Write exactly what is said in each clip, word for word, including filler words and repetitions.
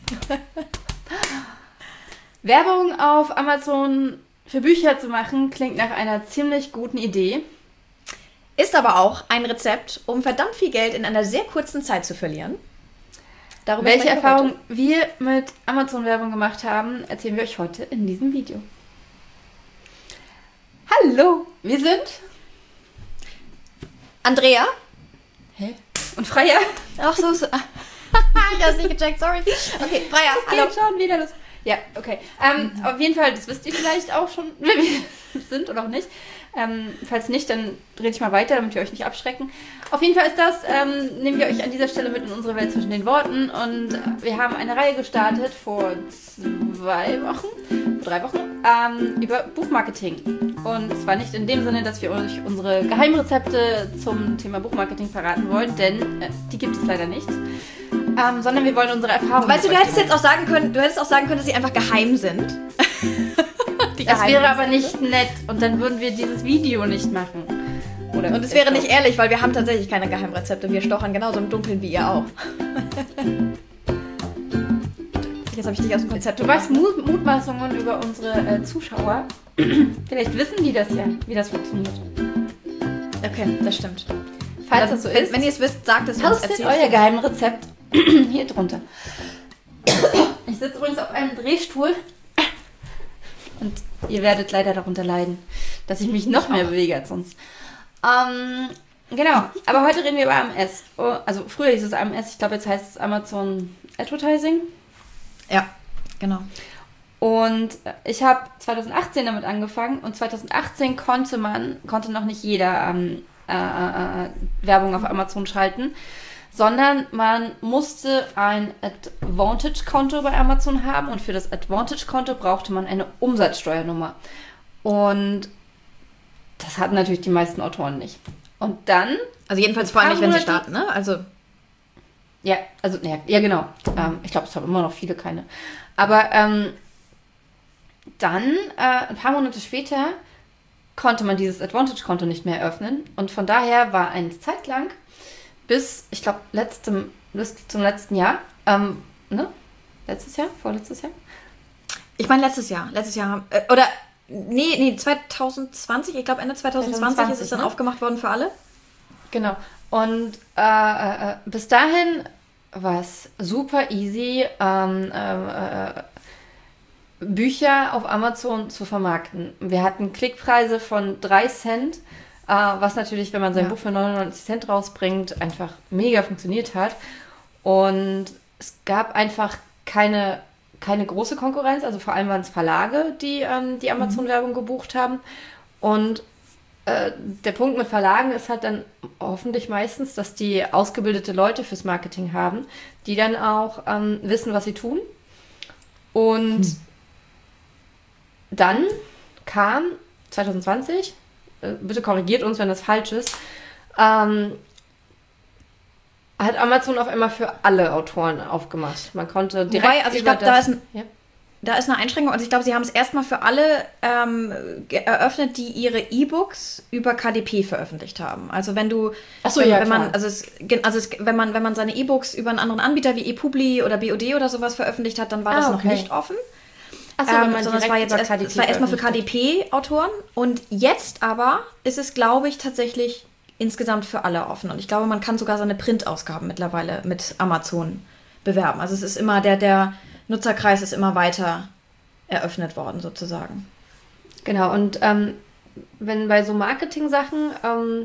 Werbung auf Amazon für Bücher zu machen, klingt nach einer ziemlich guten Idee. Ist aber auch ein Rezept, um verdammt viel Geld in einer sehr kurzen Zeit zu verlieren. Darüber Welche Erfahrungen wir mit Amazon-Werbung gemacht haben, erzählen wir euch heute in diesem Video. Hallo, wir sind Andrea. Hä? Und Freya. Ach so, so. Ich hab's nicht gecheckt, sorry. Okay, Freya, das hallo. Geht schon wieder los. Ja, okay. Ähm, mhm. Auf jeden Fall, das wisst ihr vielleicht auch schon, wer wir sind oder auch nicht. Ähm, falls nicht, dann drehe ich mal weiter, damit wir euch nicht abschrecken. Auf jeden Fall ist das, ähm, nehmen wir euch an dieser Stelle mit in unsere Welt zwischen den Worten. Und wir haben eine Reihe gestartet vor zwei Wochen, drei Wochen, ähm, über Buchmarketing. Und zwar nicht in dem Sinne, dass wir euch unsere Geheimrezepte zum Thema Buchmarketing verraten wollen, denn äh, die gibt es leider nicht. Ähm, sondern wir wollen unsere Erfahrungen. Weißt du, du hättest jetzt auch sagen können, du hättest auch sagen können, dass sie einfach geheim sind. Das wäre aber nicht nett und dann würden wir dieses Video nicht machen. Oder und es wäre nicht ehrlich, weil wir haben tatsächlich keine Geheimrezepte. Wir stochern genauso im Dunkeln wie ihr auch. Jetzt habe ich dich aus dem Konzept. Du weißt Mut- Mutmaßungen über unsere äh, Zuschauer. Vielleicht wissen die das ja, wie das funktioniert. Okay, das stimmt. Falls also, das so wenn, ist, wenn ihr es wisst, sagt es uns. Postet euer Geheimrezept hier drunter. Ich sitze übrigens auf einem Drehstuhl und ihr werdet leider darunter leiden, dass ich mich noch mehr bewege als sonst. Ähm, genau, aber heute reden wir über A M S. Oh, also früher hieß es A M S, ich glaube jetzt heißt es Amazon Advertising. Ja, genau. Und ich habe zwanzig achtzehn damit angefangen und zwanzig achtzehn konnte man, konnte noch nicht jeder ähm, äh, äh, Werbung auf Amazon schalten, sondern man musste ein Advantage-Konto bei Amazon haben und für das Advantage-Konto brauchte man eine Umsatzsteuernummer. Und das hatten natürlich die meisten Autoren nicht. Und dann... Also jedenfalls vor allem nicht, wenn sie starten, ne? Also... Ja, also, ja, ja genau. Ähm, ich glaube, es haben immer noch viele keine. Aber ähm, dann, äh, ein paar Monate später, konnte man dieses Advantage-Konto nicht mehr öffnen. Und von daher war eine Zeit lang, bis, ich glaube, letztem, bis zum letzten Jahr, ähm, ne? Letztes Jahr? Vorletztes Jahr? Ich meine, letztes Jahr. Letztes Jahr, äh, oder, nee, nee, zwanzig zwanzig, ich glaube, Ende zwanzig zwanzig, zwanzig ist es dann ne? aufgemacht worden für alle. Genau. Und äh, äh, bis dahin war es super easy, ähm, äh, äh, Bücher auf Amazon zu vermarkten. Wir hatten Klickpreise von drei Cent, äh, was natürlich, wenn man sein ja. Buch für neunundneunzig Cent rausbringt, einfach mega funktioniert hat. Und es gab einfach keine, keine große Konkurrenz, also vor allem waren es Verlage, die ähm, die Amazon-Werbung gebucht haben. Und äh, der Punkt mit Verlagen ist halt dann hoffentlich meistens, dass die ausgebildete Leute fürs Marketing haben, die dann auch ähm, wissen, was sie tun. Und hm. dann kam zwanzig zwanzig, äh, bitte korrigiert uns, wenn das falsch ist, ähm, hat Amazon auf einmal für alle Autoren aufgemacht. Man konnte direkt Wobei, also ich glaube, da ist ein, ja? da ist eine Einschränkung. Also ich glaube, sie haben es erstmal für alle ähm, eröffnet, die ihre E-Books über K D P veröffentlicht haben. Also wenn du, Ach so, wenn, ja, wenn klar. man, also, es, also es, wenn man, wenn man seine E-Books über einen anderen Anbieter wie ePubli oder B O D oder sowas veröffentlicht hat, dann war ah, das okay. noch nicht offen. Achso, ähm, wenn man sondern es war jetzt erst, es war erstmal für K D P-Autoren und jetzt aber ist es, glaube ich, tatsächlich insgesamt für alle offen. Und ich glaube, man kann sogar seine Printausgaben mittlerweile mit Amazon bewerben. Also es ist immer, der, der Nutzerkreis ist immer weiter eröffnet worden, sozusagen. Genau, und ähm, wenn bei so Marketing-Sachen ähm,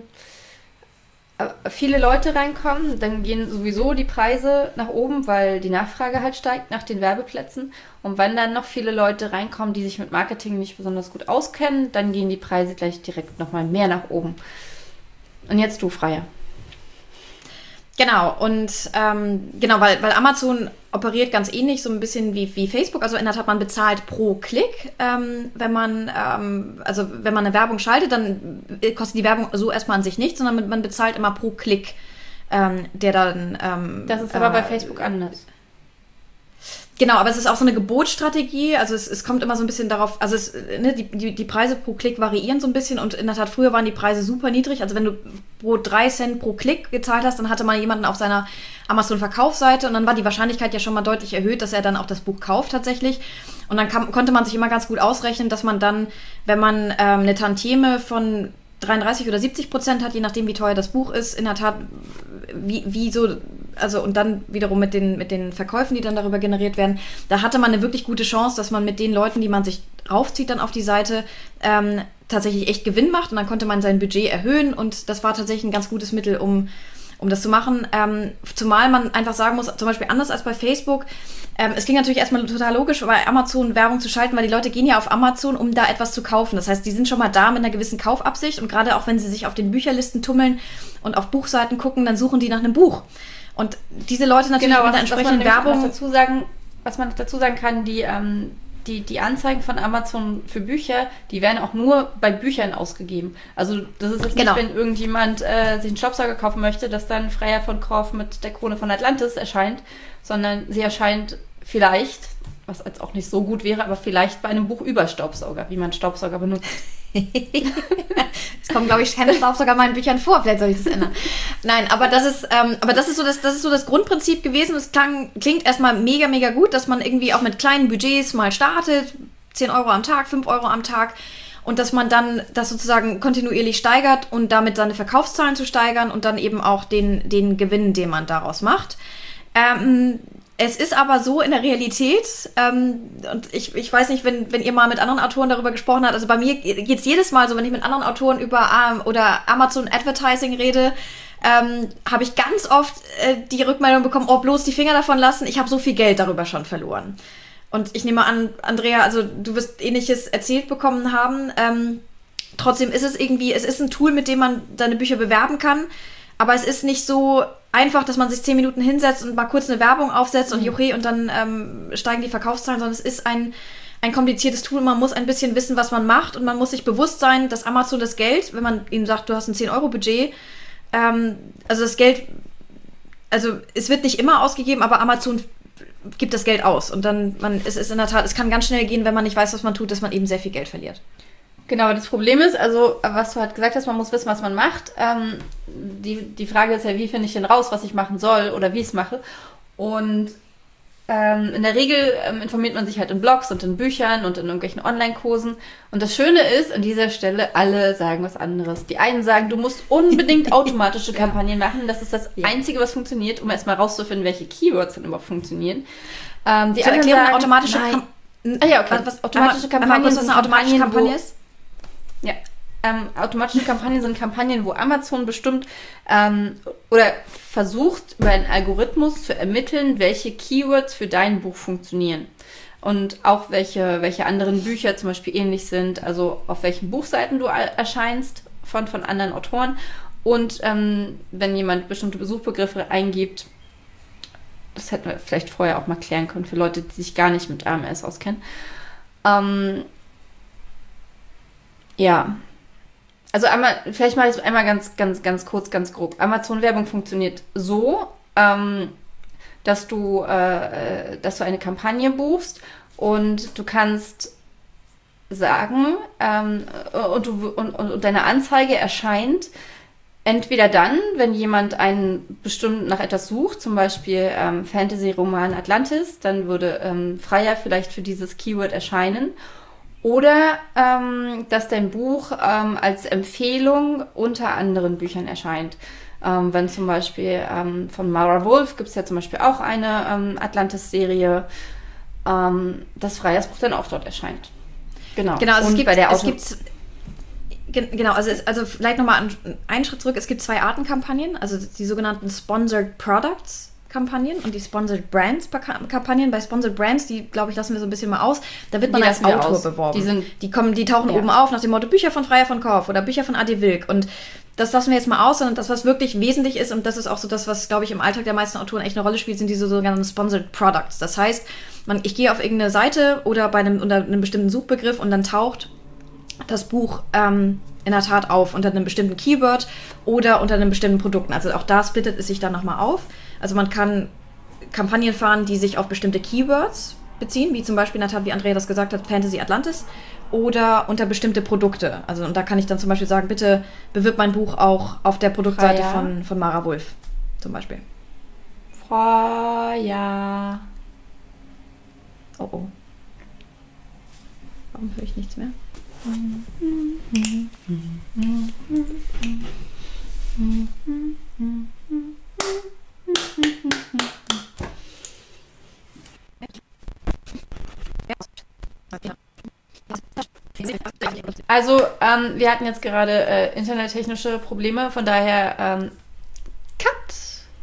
viele Leute reinkommen, dann gehen sowieso die Preise nach oben, weil die Nachfrage halt steigt nach den Werbeplätzen. Und wenn dann noch viele Leute reinkommen, die sich mit Marketing nicht besonders gut auskennen, dann gehen die Preise gleich direkt nochmal mehr nach oben. Und jetzt du, Freya. Genau, und ähm, genau, weil, weil Amazon operiert ganz ähnlich, so ein bisschen wie, wie Facebook. Also in der Tat, man bezahlt pro Klick. Ähm, wenn man, ähm, also wenn man eine Werbung schaltet, dann kostet die Werbung so erstmal an sich nichts, sondern man bezahlt immer pro Klick, ähm, der dann... Ähm, das ist aber äh, bei Facebook anders. Genau, aber es ist auch so eine Gebotsstrategie, also es, es kommt immer so ein bisschen darauf, also es, ne, die, die, die Preise pro Klick variieren so ein bisschen und in der Tat, früher waren die Preise super niedrig, also wenn du pro drei Cent pro Klick gezahlt hast, dann hatte man jemanden auf seiner Amazon-Verkaufsseite und dann war die Wahrscheinlichkeit ja schon mal deutlich erhöht, dass er dann auch das Buch kauft tatsächlich und dann kam, konnte man sich immer ganz gut ausrechnen, dass man dann, wenn man ähm, eine Tantieme von dreiunddreißig oder siebzig Prozent hat, je nachdem, wie teuer das Buch ist, in der Tat, wie, wie so, also und dann wiederum mit den, mit den Verkäufen, die dann darüber generiert werden, da hatte man eine wirklich gute Chance, dass man mit den Leuten, die man sich raufzieht dann auf die Seite, ähm, tatsächlich echt Gewinn macht und dann konnte man sein Budget erhöhen und das war tatsächlich ein ganz gutes Mittel, um um das zu machen, ähm, zumal man einfach sagen muss, zum Beispiel anders als bei Facebook, ähm, es ging natürlich erstmal total logisch, bei Amazon Werbung zu schalten, weil die Leute gehen ja auf Amazon, um da etwas zu kaufen. Das heißt, die sind schon mal da mit einer gewissen Kaufabsicht und gerade auch wenn sie sich auf den Bücherlisten tummeln und auf Buchseiten gucken, dann suchen die nach einem Buch. Und diese Leute natürlich genau, mit der was, entsprechenden was man Werbung... Noch dazu sagen, was man noch dazu sagen kann, die... Ähm Die, die Anzeigen von Amazon für Bücher, die werden auch nur bei Büchern ausgegeben. Also das ist jetzt genau. nicht, wenn irgendjemand äh, sich einen Staubsauger kaufen möchte, dass dann Freier von Korff mit der Krone von Atlantis erscheint, sondern sie erscheint vielleicht, was jetzt auch nicht so gut wäre, aber vielleicht bei einem Buch über Staubsauger, wie man Staubsauger benutzt. Es kommen, glaube ich, keine Staubsauger in meinen Büchern vor, vielleicht soll ich das ändern. Nein, aber das ist, ähm, aber das ist so das, das ist so das Grundprinzip gewesen. Es klang, klingt erstmal mega, mega gut, dass man irgendwie auch mit kleinen Budgets mal startet, zehn Euro am Tag, fünf Euro am Tag und dass man dann das sozusagen kontinuierlich steigert und damit seine Verkaufszahlen zu steigern und dann eben auch den, den Gewinn, den man daraus macht. Ähm, Es ist aber so in der Realität, ähm, und ich, ich weiß nicht, wenn, wenn ihr mal mit anderen Autoren darüber gesprochen habt, also bei mir geht es jedes Mal so, wenn ich mit anderen Autoren über ähm, oder Amazon Advertising rede, ähm, habe ich ganz oft äh, die Rückmeldung bekommen, oh, bloß die Finger davon lassen, ich habe so viel Geld darüber schon verloren. Und ich nehme an, Andrea, also du wirst Ähnliches erzählt bekommen haben, ähm, trotzdem ist es irgendwie, es ist ein Tool, mit dem man seine Bücher bewerben kann, aber es ist nicht so einfach, dass man sich zehn Minuten hinsetzt und mal kurz eine Werbung aufsetzt und juche und dann ähm, steigen die Verkaufszahlen, sondern es ist ein, ein kompliziertes Tool. Man muss ein bisschen wissen, was man macht und man muss sich bewusst sein, dass Amazon das Geld, wenn man ihnen sagt, du hast ein zehn Euro Budget, ähm, also das Geld, also es wird nicht immer ausgegeben, aber Amazon gibt das Geld aus und dann, man, es ist in der Tat, es kann ganz schnell gehen, wenn man nicht weiß, was man tut, dass man eben sehr viel Geld verliert. Genau, das Problem ist, also was du halt gesagt hast, man muss wissen, was man macht. Ähm, die, die Frage ist ja, wie finde ich denn raus, was ich machen soll oder wie ich es mache. Und ähm, in der Regel ähm, informiert man sich halt in Blogs und in Büchern und in irgendwelchen Online-Kursen. Und das Schöne ist, an dieser Stelle, alle sagen was anderes. Die einen sagen, du musst unbedingt automatische Kampagnen machen. Das ist das ja. Einzige, was funktioniert, um erstmal rauszufinden, welche Keywords dann überhaupt funktionieren. Ähm, die anderen sagen, automatische Kampagnen. Ah ja, okay. Was automatische Kampagnen sind eine automatische Kampagne ist? Ja, ähm, automatische Kampagnen sind Kampagnen, wo Amazon bestimmt ähm, oder versucht, über einen Algorithmus zu ermitteln, welche Keywords für dein Buch funktionieren. Und auch welche, welche anderen Bücher zum Beispiel ähnlich sind, also auf welchen Buchseiten du erscheinst von, von anderen Autoren. Und ähm, wenn jemand bestimmte Suchbegriffe eingibt, das hätten wir vielleicht vorher auch mal klären können für Leute, die sich gar nicht mit A M S auskennen. Ähm, Ja, also einmal, vielleicht mache ich es einmal ganz, ganz, ganz kurz, ganz grob. Amazon-Werbung funktioniert so, ähm, dass du, äh, dass du eine Kampagne buchst und du kannst sagen, ähm, und, du, und, und deine Anzeige erscheint entweder dann, wenn jemand einen bestimmt nach etwas sucht, zum Beispiel ähm, Fantasy-Roman Atlantis, dann würde ähm, Freier vielleicht für dieses Keyword erscheinen. Oder ähm, dass dein Buch ähm, als Empfehlung unter anderen Büchern erscheint. Ähm, wenn zum Beispiel ähm, von Mara Wolf gibt es ja zum Beispiel auch eine ähm, Atlantis-Serie, ähm, dass Freiers Buch dann auch dort erscheint. Genau. Genau, also Und es gibt, bei der es Auto- gibt genau, also, es, also vielleicht nochmal einen Schritt zurück. Es gibt zwei Arten Kampagnen, also die sogenannten Sponsored Products Kampagnen und die Sponsored Brands Kampagnen. Bei Sponsored Brands, die, glaube ich, lassen wir so ein bisschen mal aus, da wird man Die als lassen wir Autor aus. beworben. Die sind- die, kommen, die tauchen Ja. oben auf nach dem Motto Bücher von Freier von Korff oder Bücher von Adi Wilk und das lassen wir jetzt mal aus, sondern das, was wirklich wesentlich ist und das ist auch so das, was, glaube ich, im Alltag der meisten Autoren echt eine Rolle spielt, sind diese sogenannten Sponsored Products. Das heißt, man, ich gehe auf irgendeine Seite oder bei einem, unter einem bestimmten Suchbegriff und dann taucht das Buch ähm, in der Tat auf unter einem bestimmten Keyword oder unter einem bestimmten Produkten. Also auch da splittet es sich dann nochmal auf. Also man kann Kampagnen fahren, die sich auf bestimmte Keywords beziehen, wie zum Beispiel, Natalia, wie Andrea das gesagt hat, Fantasy Atlantis, oder unter bestimmte Produkte. Also und da kann ich dann zum Beispiel sagen, bitte bewirb mein Buch auch auf der Produktseite Freya. von, von Mara Wulff zum Beispiel. Freya. Oh oh. Warum höre ich nichts mehr? Also, ähm, wir hatten jetzt gerade äh, internettechnische Probleme, von daher ähm, Cut.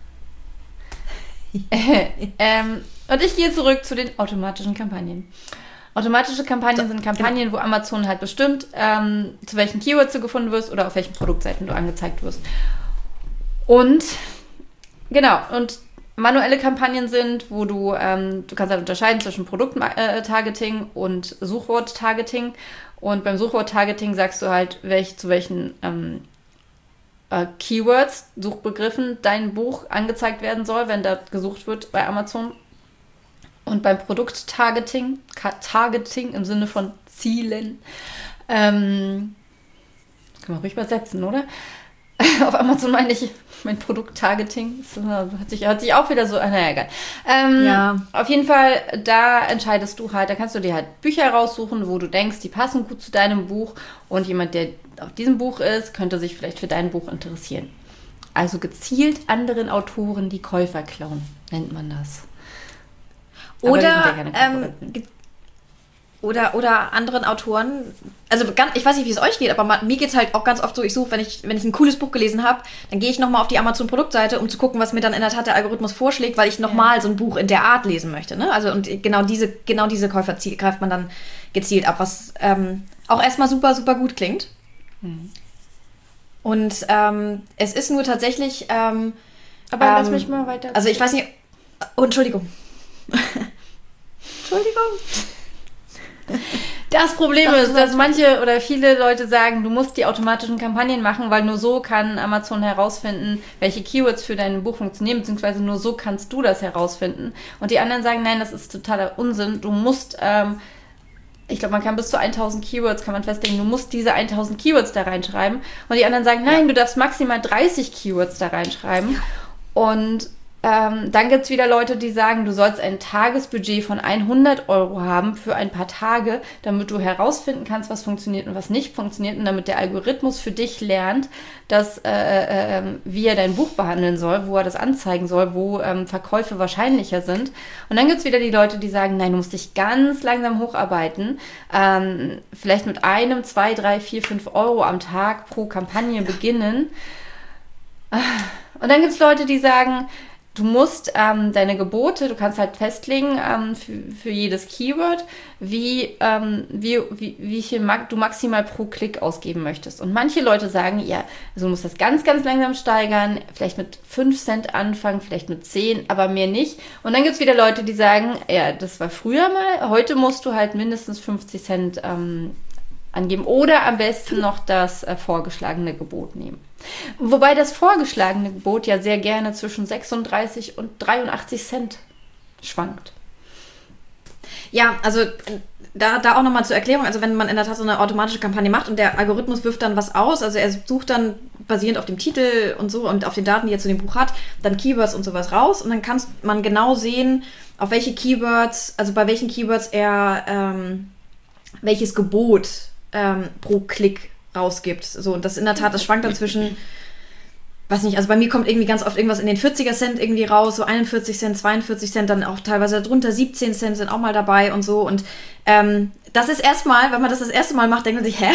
ähm, und ich gehe zurück zu den automatischen Kampagnen. Automatische Kampagnen sind Kampagnen, wo Amazon halt bestimmt, ähm, zu welchen Keywords du gefunden wirst oder auf welchen Produktseiten du angezeigt wirst. Und genau, und manuelle Kampagnen sind, wo du, ähm, du kannst halt unterscheiden zwischen Produkt-Targeting und Suchwort-Targeting. Und beim Suchwort-Targeting sagst du halt, welch, zu welchen ähm, äh, Keywords, Suchbegriffen dein Buch angezeigt werden soll, wenn da gesucht wird bei Amazon. Und beim Produkt-Targeting, Targeting im Sinne von Zielen, ähm, kann man ruhig übersetzen, oder? Auf Amazon meine ich mein Produkt-Targeting. Das hört sich, hört sich auch wieder so, naja, egal. Ähm, Ja. Auf jeden Fall, da entscheidest du halt, da kannst du dir halt Bücher raussuchen, wo du denkst, die passen gut zu deinem Buch. Und jemand, der auf diesem Buch ist, könnte sich vielleicht für dein Buch interessieren. Also gezielt anderen Autoren die Käufer klauen, nennt man das. Aber die sind ja Oder, keine ähm, Konkurrenten. ge- oder, oder anderen Autoren, also ganz, ich weiß nicht, wie es euch geht, aber ma- mir geht es halt auch ganz oft so, ich suche, wenn ich, wenn ich ein cooles Buch gelesen habe, dann gehe ich nochmal auf die Amazon-Produktseite, um zu gucken, was mir dann in der Tat der Algorithmus vorschlägt, weil ich nochmal Ja. so ein Buch in der Art lesen möchte. Ne? Also und genau diese, genau diese Käufer ziel, greift man dann gezielt ab, was ähm, auch erstmal super, super gut klingt. Mhm. Und ähm, es ist nur tatsächlich... Ähm, Aber ähm, lass mich mal weiter. Also ich weiß nicht... Oh, Entschuldigung. Entschuldigung. Das Problem Das ist, ist dass halt- manche oder viele Leute sagen, du musst die automatischen Kampagnen machen, weil nur so kann Amazon herausfinden, welche Keywords für dein Buch funktionieren, beziehungsweise nur so kannst du das herausfinden. Und die anderen sagen, nein, das ist totaler Unsinn. Du musst, ähm, ich glaube, man kann bis zu tausend Keywords, kann man festlegen, du musst diese tausend Keywords da reinschreiben. Und die anderen sagen, nein, du darfst maximal dreißig Keywords da reinschreiben. Und Ähm, dann gibt es wieder Leute, die sagen, du sollst ein Tagesbudget von hundert Euro haben für ein paar Tage, damit du herausfinden kannst, was funktioniert und was nicht funktioniert und damit der Algorithmus für dich lernt, dass, äh, äh, wie er dein Buch behandeln soll, wo er das anzeigen soll, wo ähm, Verkäufe wahrscheinlicher sind. Und dann gibt es wieder die Leute, die sagen, nein, du musst dich ganz langsam hocharbeiten, ähm, vielleicht mit einem, zwei, drei, vier, fünf Euro am Tag pro Kampagne beginnen. Und dann gibt es Leute, die sagen, du musst ähm, deine Gebote, du kannst halt festlegen ähm, für, für jedes Keyword, wie, ähm, wie, wie, wie viel mag, du maximal pro Klick ausgeben möchtest. Und manche Leute sagen, ja, also du musst das ganz, ganz langsam steigern, vielleicht mit fünf Cent anfangen, vielleicht mit zehn, aber mehr nicht. Und dann gibt es wieder Leute, die sagen, ja, das war früher mal, heute musst du halt mindestens fünfzig Cent ähm, angeben oder am besten noch das äh, vorgeschlagene Gebot nehmen. Wobei das vorgeschlagene Gebot ja sehr gerne zwischen sechsunddreißig und dreiundachtzig Cent schwankt. Ja, also da, da auch nochmal zur Erklärung, also wenn man in der Tat so eine automatische Kampagne macht und der Algorithmus wirft dann was aus, also er sucht dann basierend auf dem Titel und so und auf den Daten, die er zu dem Buch hat, dann Keywords und sowas raus und dann kann man genau sehen, auf welche Keywords, also bei welchen Keywords er ähm, welches Gebot ähm, pro Klick rausgibt. So, und das in der Tat, das schwankt dann zwischen, weiß nicht, also bei mir kommt irgendwie ganz oft irgendwas in den vierziger Cent irgendwie raus, so einundvierzig Cent, zweiundvierzig Cent, dann auch teilweise drunter siebzehn Cent sind auch mal dabei und so. Und ähm, das ist erstmal, wenn man das das erste Mal macht, denkt man sich, hä?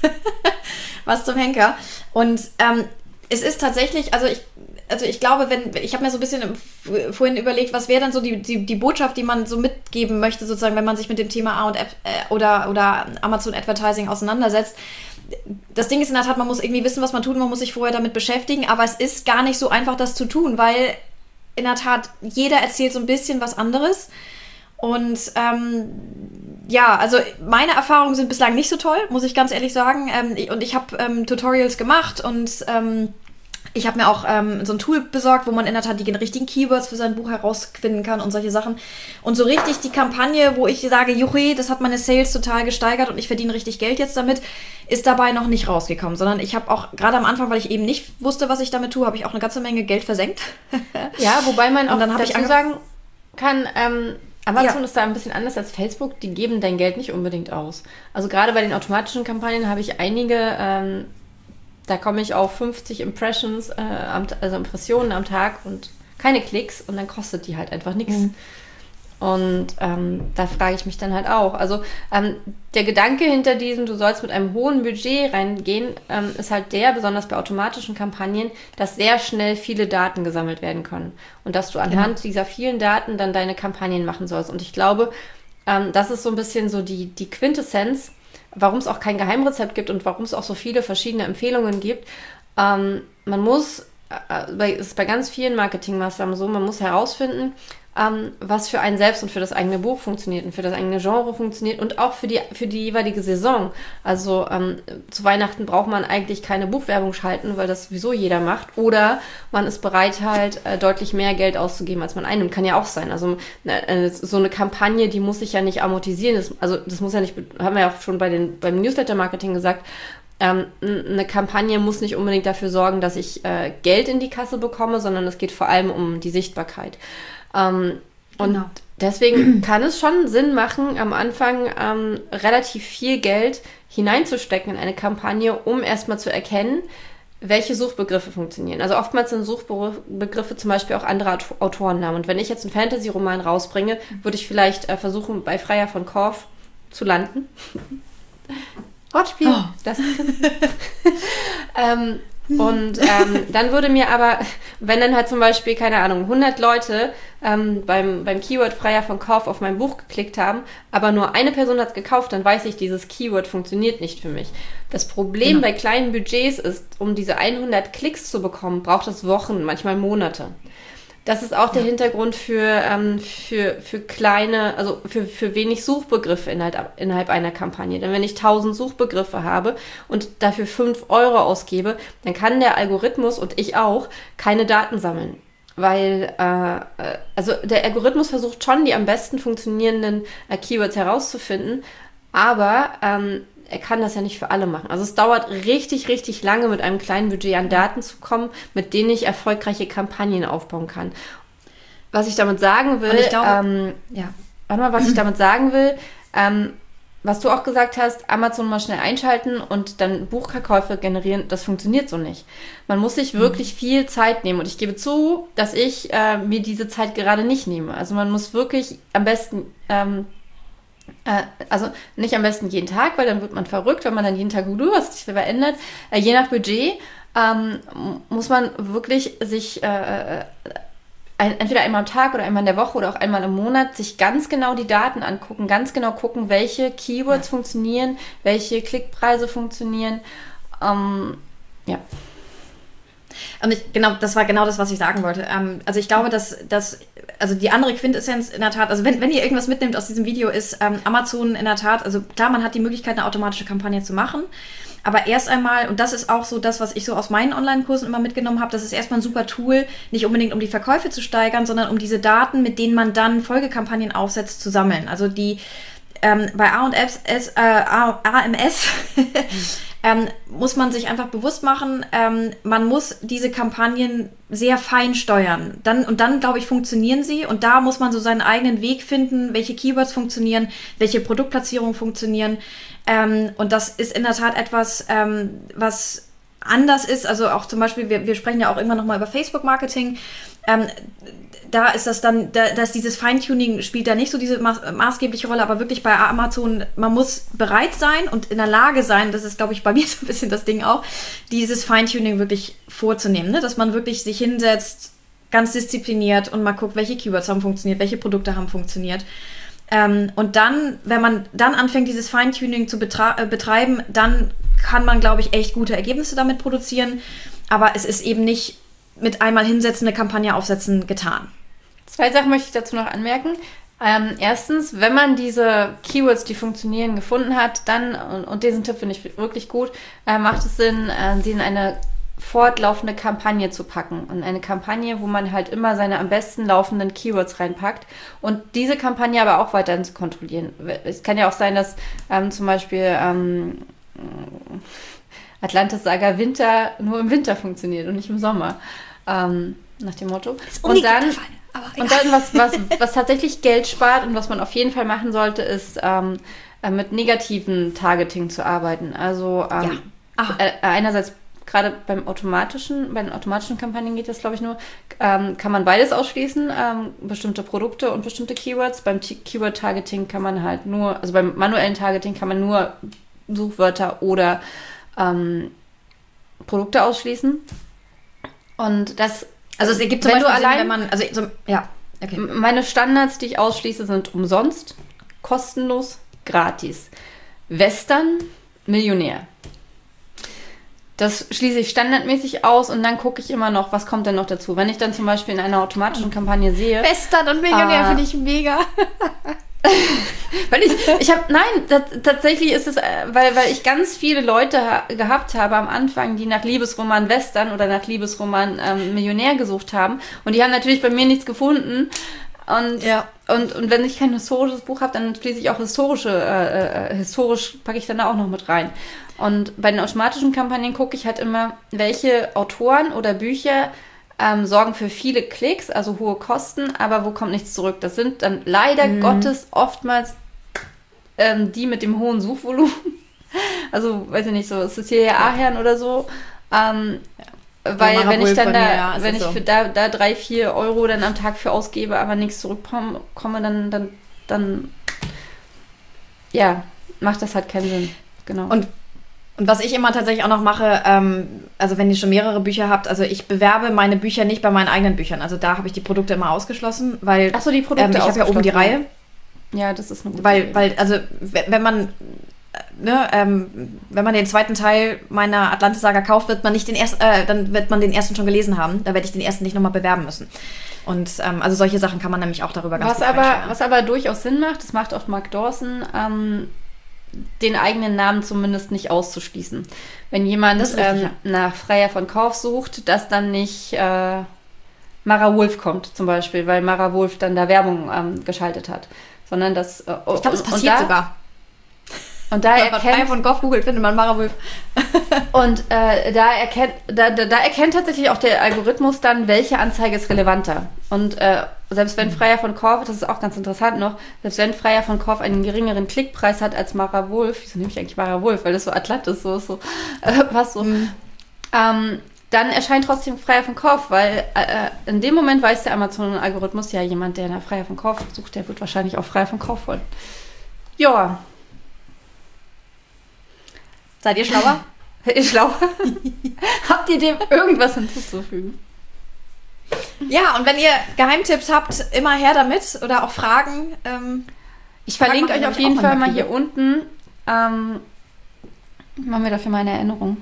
Was zum Henker? Und ähm, es ist tatsächlich, also ich Also ich glaube, wenn, ich habe mir so ein bisschen im, vorhin überlegt, was wäre dann so die, die, die Botschaft, die man so mitgeben möchte, sozusagen, wenn man sich mit dem Thema A und F äh, oder, oder Amazon Advertising auseinandersetzt. Das Ding ist in der Tat, man muss irgendwie wissen, was man tut, man muss sich vorher damit beschäftigen, aber es ist gar nicht so einfach, das zu tun, weil in der Tat jeder erzählt so ein bisschen was anderes. Und ähm, ja, also meine Erfahrungen sind bislang nicht so toll, muss ich ganz ehrlich sagen. Ähm, und ich habe ähm, Tutorials gemacht und ähm, Ich habe mir auch ähm, so ein Tool besorgt, wo man in der Tat die richtigen Keywords für sein Buch herausfinden kann und solche Sachen. Und so richtig die Kampagne, wo ich sage, juhu, das hat meine Sales total gesteigert und ich verdiene richtig Geld jetzt damit, ist dabei noch nicht rausgekommen. Sondern ich habe auch, gerade am Anfang, weil ich eben nicht wusste, was ich damit tue, habe ich auch eine ganze Menge Geld versenkt. Ja, wobei man auch dann dazu ich angef- sagen kann, ähm, Amazon Ja. ist da ein bisschen anders als Facebook. Die geben dein Geld nicht unbedingt aus. Also gerade bei den automatischen Kampagnen habe ich einige... Ähm, Da komme ich auf fünfzig Impressions, äh, am, also Impressionen am Tag und keine Klicks und dann kostet die halt einfach nichts. Mhm. Und ähm, da frage ich mich dann halt auch. Also ähm, der Gedanke hinter diesem, du sollst mit einem hohen Budget reingehen, ähm, ist halt der, besonders bei automatischen Kampagnen, dass sehr schnell viele Daten gesammelt werden können. Und dass du anhand genau. dieser vielen Daten dann deine Kampagnen machen sollst. Und ich glaube, ähm, das ist so ein bisschen so die, die Quintessenz, warum es auch kein Geheimrezept gibt und warum es auch so viele verschiedene Empfehlungen gibt. Ähm, man muss, äh, bei, ist bei ganz vielen Marketingmaßnahmen so, man muss herausfinden, ähm, was für einen selbst und für das eigene Buch funktioniert und für das eigene Genre funktioniert und auch für die, für die jeweilige Saison. Also ähm, zu Weihnachten braucht man eigentlich keine Buchwerbung schalten, weil das sowieso jeder macht. Oder man ist bereit, halt äh, deutlich mehr Geld auszugeben, als man einnimmt. Kann ja auch sein. Also äh, so eine Kampagne, die muss sich ja nicht amortisieren. Das, also das muss ja nicht, haben wir ja auch schon bei den, beim Newsletter-Marketing gesagt, ähm, eine Kampagne muss nicht unbedingt dafür sorgen, dass ich äh, Geld in die Kasse bekomme, sondern es geht vor allem um die Sichtbarkeit. Ähm, und genau. deswegen kann es schon Sinn machen, am Anfang ähm, relativ viel Geld hineinzustecken in eine Kampagne, um erstmal zu erkennen, welche Suchbegriffe funktionieren. Also oftmals sind Suchbegriffe zum Beispiel auch andere Autorennamen. Und wenn ich jetzt einen Fantasy-Roman rausbringe, würde ich vielleicht äh, versuchen, bei Freya von Korff zu landen. Wortspiel. Oh. Das ähm, und ähm, dann würde mir aber, wenn dann halt zum Beispiel, keine Ahnung, hundert Leute ähm, beim, beim Keyword Freya von Korff auf mein Buch geklickt haben, aber nur eine Person hat es gekauft, dann weiß ich, dieses Keyword funktioniert nicht für mich. Das Problem genau. bei kleinen Budgets ist, um diese hundert Klicks zu bekommen, braucht es Wochen, manchmal Monate. Das ist auch der ja. Hintergrund für, ähm, für, für kleine, also für, für wenig Suchbegriffe innerhalb, innerhalb einer Kampagne. Denn wenn ich tausend Suchbegriffe habe und dafür fünf Euro ausgebe, dann kann der Algorithmus und ich auch keine Daten sammeln. Weil, äh, also der Algorithmus versucht schon, die am besten funktionierenden äh, Keywords herauszufinden, aber ähm, er kann das ja nicht für alle machen. Also es dauert richtig, richtig lange, mit einem kleinen Budget an Daten zu kommen, mit denen ich erfolgreiche Kampagnen aufbauen kann. Was ich damit sagen will, ich glaube, ähm, ja. warte mal, was ich damit sagen will, ähm, was du auch gesagt hast, Amazon mal schnell einschalten und dann Buchverkäufe generieren, das funktioniert so nicht. Man muss sich wirklich mhm. viel Zeit nehmen und ich gebe zu, dass ich äh, mir diese Zeit gerade nicht nehme. Also man muss wirklich am besten ähm, also nicht am besten jeden Tag, weil dann wird man verrückt, wenn man dann jeden Tag, du hast dich selber ändert. Äh, je nach Budget ähm, muss man wirklich sich äh, ein, entweder einmal am Tag oder einmal in der Woche oder auch einmal im Monat sich ganz genau die Daten angucken, ganz genau gucken, welche Keywords ja. funktionieren, welche Klickpreise funktionieren. Ähm, ja. Und ich, genau, das war genau das, was ich sagen wollte. Ähm, also ich glaube, dass, dass also die andere Quintessenz in der Tat, also wenn, wenn ihr irgendwas mitnehmt aus diesem Video, ist ähm, Amazon in der Tat, also klar, man hat die Möglichkeit, eine automatische Kampagne zu machen, aber erst einmal, und das ist auch so das, was ich so aus meinen Online-Kursen immer mitgenommen habe, das ist erstmal ein super Tool, nicht unbedingt um die Verkäufe zu steigern, sondern um diese Daten, mit denen man dann Folgekampagnen aufsetzt, zu sammeln. Also die ähm, bei A und S, äh, A M S ähm, muss man sich einfach bewusst machen, ähm, man muss diese Kampagnen sehr fein steuern. Dann, und dann, glaube ich, funktionieren sie. Und da muss man so seinen eigenen Weg finden, welche Keywords funktionieren, welche Produktplatzierungen funktionieren. Ähm, und das ist in der Tat etwas, ähm, was anders ist. Also auch zum Beispiel, wir, wir sprechen ja auch irgendwann nochmal über Facebook-Marketing. Ähm, da ist das dann, da, dass dieses Feintuning spielt da nicht so diese ma- maßgebliche Rolle, aber wirklich bei Amazon, man muss bereit sein und in der Lage sein, das ist, glaube ich, bei mir so ein bisschen das Ding auch, dieses Feintuning wirklich vorzunehmen, ne? Dass man wirklich sich hinsetzt, ganz diszipliniert und mal guckt, welche Keywords haben funktioniert, welche Produkte haben funktioniert. Ähm, und dann, wenn man dann anfängt, dieses Feintuning zu betra- äh, betreiben, dann kann man, glaube ich, echt gute Ergebnisse damit produzieren, aber es ist eben nicht mit einmal hinsetzen, eine Kampagne aufsetzen, getan. Zwei Sachen möchte ich dazu noch anmerken. Ähm, erstens, wenn man diese Keywords, die funktionieren, gefunden hat, dann, und, und diesen Tipp finde ich wirklich gut, äh, macht es Sinn, äh, sie in eine fortlaufende Kampagne zu packen. Und eine Kampagne, wo man halt immer seine am besten laufenden Keywords reinpackt und diese Kampagne aber auch weiterhin zu kontrollieren. Es kann ja auch sein, dass ähm, zum Beispiel ähm, Atlantis Saga Winter nur im Winter funktioniert und nicht im Sommer. Ähm, nach dem Motto. Und dann, aber, und dann was, was, was tatsächlich Geld spart und was man auf jeden Fall machen sollte, ist ähm, mit negativen Targeting zu arbeiten. Also ähm, ja. äh, einerseits gerade beim automatischen, bei den automatischen Kampagnen geht das, glaube ich, nur, ähm, kann man beides ausschließen, ähm, bestimmte Produkte und bestimmte Keywords. Beim T- Keyword-Targeting kann man halt nur, also beim manuellen Targeting kann man nur Suchwörter oder ähm, Produkte ausschließen. Und das, also es ergibt zum wenn Beispiel du allein, Sinn, wenn man, also so, ja, okay. Meine Standards, die ich ausschließe, sind umsonst, kostenlos, gratis. Western, Millionär. Das schließe ich standardmäßig aus und dann gucke ich immer noch, was kommt denn noch dazu. Wenn ich dann zum Beispiel in einer automatischen Kampagne sehe... Western und Millionär äh, finde ich mega. weil ich, ich habe, nein, das, tatsächlich ist es, weil, weil ich ganz viele Leute ha- gehabt habe am Anfang, die nach Liebesroman Western oder nach Liebesroman ähm, Millionär gesucht haben und die haben natürlich bei mir nichts gefunden. Und, ja. und, und wenn ich kein historisches Buch habe, dann schließe ich auch historische, äh, äh, historisch packe ich dann da auch noch mit rein. Und bei den automatischen Kampagnen gucke ich halt immer, welche Autoren oder Bücher ähm, sorgen für viele Klicks, also hohe Kosten, aber wo kommt nichts zurück. Das sind dann leider mhm. Gottes oftmals ähm, die mit dem hohen Suchvolumen. Also, weiß ich nicht, so Cecilia ja. Ahern oder so. Ähm, ja. Weil ja, wenn ich dann da, mir, ja, wenn ich so. für da, da drei, vier Euro dann am Tag für ausgebe, aber nichts zurückkomme, dann, dann, dann, ja, macht das halt keinen Sinn. Genau. Und Und was ich immer tatsächlich auch noch mache, ähm, also wenn ihr schon mehrere Bücher habt, also ich bewerbe meine Bücher nicht bei meinen eigenen Büchern. Also da habe ich die Produkte immer ausgeschlossen, weil Ach so, die Produkte ähm, ich habe ja oben die Reihe. Ja, das ist eine gute weil, Idee. weil, also wenn man, ne, ähm, wenn man den zweiten Teil meiner Atlantis-Saga kauft, wird man nicht den ersten, äh, dann wird man den ersten schon gelesen haben. Da werde ich den ersten nicht nochmal bewerben müssen. Und ähm, also solche Sachen kann man nämlich auch darüber ganz was gut aber, was aber durchaus Sinn macht, das macht auch Mark Dawson, ähm, den eigenen Namen zumindest nicht auszuschließen. Wenn jemand richtig, ähm, ja. nach Freier von Korff sucht, dass dann nicht äh, Mara Wolf kommt zum Beispiel, weil Mara Wolf dann da Werbung ähm, geschaltet hat. Sondern das... Äh, ich glaube, das passiert da, sogar. Und da Wenn man Freier von Korff googelt, findet man Mara Wolf. Und äh, da, erkennt, da, da, da erkennt tatsächlich auch der Algorithmus dann, welche Anzeige ist relevanter. Und äh, selbst wenn Freier von Korff, das ist auch ganz interessant noch, selbst wenn Freier von Korff einen geringeren Klickpreis hat als Mara Wolf, wieso nehme ich eigentlich Mara Wolf, weil das so Atlantis so ist, so, äh, was so, mhm. ähm, dann erscheint trotzdem Freier von Korff, weil äh, in dem Moment weiß der Amazon-Algorithmus, ja, jemand, der nach Freier von Korff sucht, der wird wahrscheinlich auch Freier von Korff wollen. Ja. Seid ihr schlauer? Seid ihr schlauer? Habt ihr dem irgendwas hinzuzufügen? Ja, und wenn ihr Geheimtipps habt, immer her damit oder auch Fragen. Ähm, ich verlinke euch auf jeden Fall mal hier unten. Ähm, machen wir dafür mal eine Erinnerung.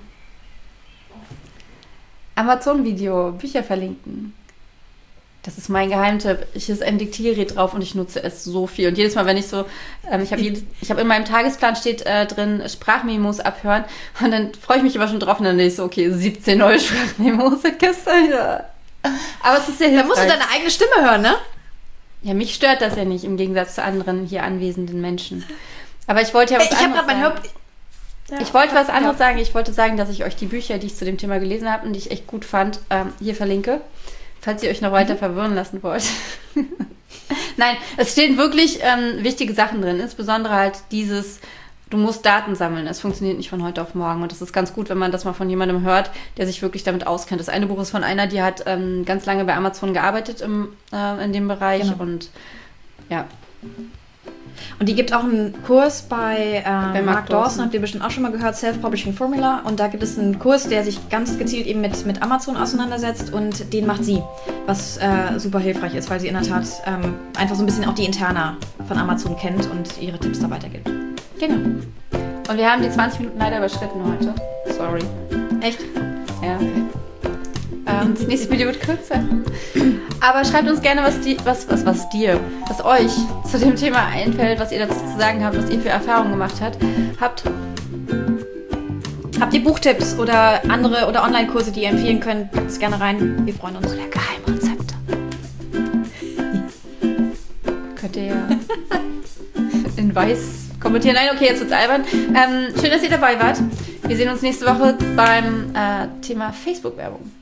Amazon-Video, Bücher verlinken. Das ist mein Geheimtipp. Hier ist ein Diktiergerät drauf und ich nutze es so viel. Und jedes Mal, wenn ich so, ähm, ich habe ich hab in meinem Tagesplan steht äh, drin, Sprachmemos abhören. Und dann freue ich mich immer schon drauf und dann denke ich so, okay, siebzehn neue Sprachmemos in Kiste. Ja. Aber es ist sehr hilfreich. Da musst du deine eigene Stimme hören, ne? Ja, mich stört das ja nicht, im Gegensatz zu anderen hier anwesenden Menschen. Aber ich wollte ja was ich anderes hab grad mein sagen. Hör- ja, ich wollte was ja. anderes sagen. Ich wollte sagen, dass ich euch die Bücher, die ich zu dem Thema gelesen habe und die ich echt gut fand, ähm, hier verlinke. Falls ihr euch noch weiter mhm. verwirren lassen wollt. Nein, es stehen wirklich ähm, wichtige Sachen drin. Insbesondere halt dieses, du musst Daten sammeln. Es funktioniert nicht von heute auf morgen. Und das ist ganz gut, wenn man das mal von jemandem hört, der sich wirklich damit auskennt. Das eine Buch ist von einer, die hat ähm, ganz lange bei Amazon gearbeitet im, äh, in dem Bereich. Genau. Und ja. Und die gibt auch einen Kurs bei, äh, bei Mark, Mark Dawson, Dawson, habt ihr bestimmt auch schon mal gehört, Self-Publishing Formula. Und da gibt es einen Kurs, der sich ganz gezielt eben mit, mit Amazon auseinandersetzt und den macht sie, was äh, super hilfreich ist, weil sie in der Tat ähm, einfach so ein bisschen auch die Interna von Amazon kennt und ihre Tipps da weitergibt. Genau. Und wir haben die zwanzig Minuten leider überschritten heute. Sorry. Echt? Ja, okay. Ähm, das nächste Video wird kürzer. Aber schreibt uns gerne, was, die, was, was, was dir, was euch zu dem Thema einfällt, was ihr dazu zu sagen habt, was ihr für Erfahrungen gemacht habt. habt. Habt ihr Buchtipps oder andere oder Online-Kurse, die ihr empfehlen könnt? Packt es gerne rein. Wir freuen uns. Oder Geheimrezepte. Könnt ihr ja in weiß kommentieren. Nein, okay, jetzt wird's albern. Ähm, schön, dass ihr dabei wart. Wir sehen uns nächste Woche beim äh, Thema Facebook-Werbung.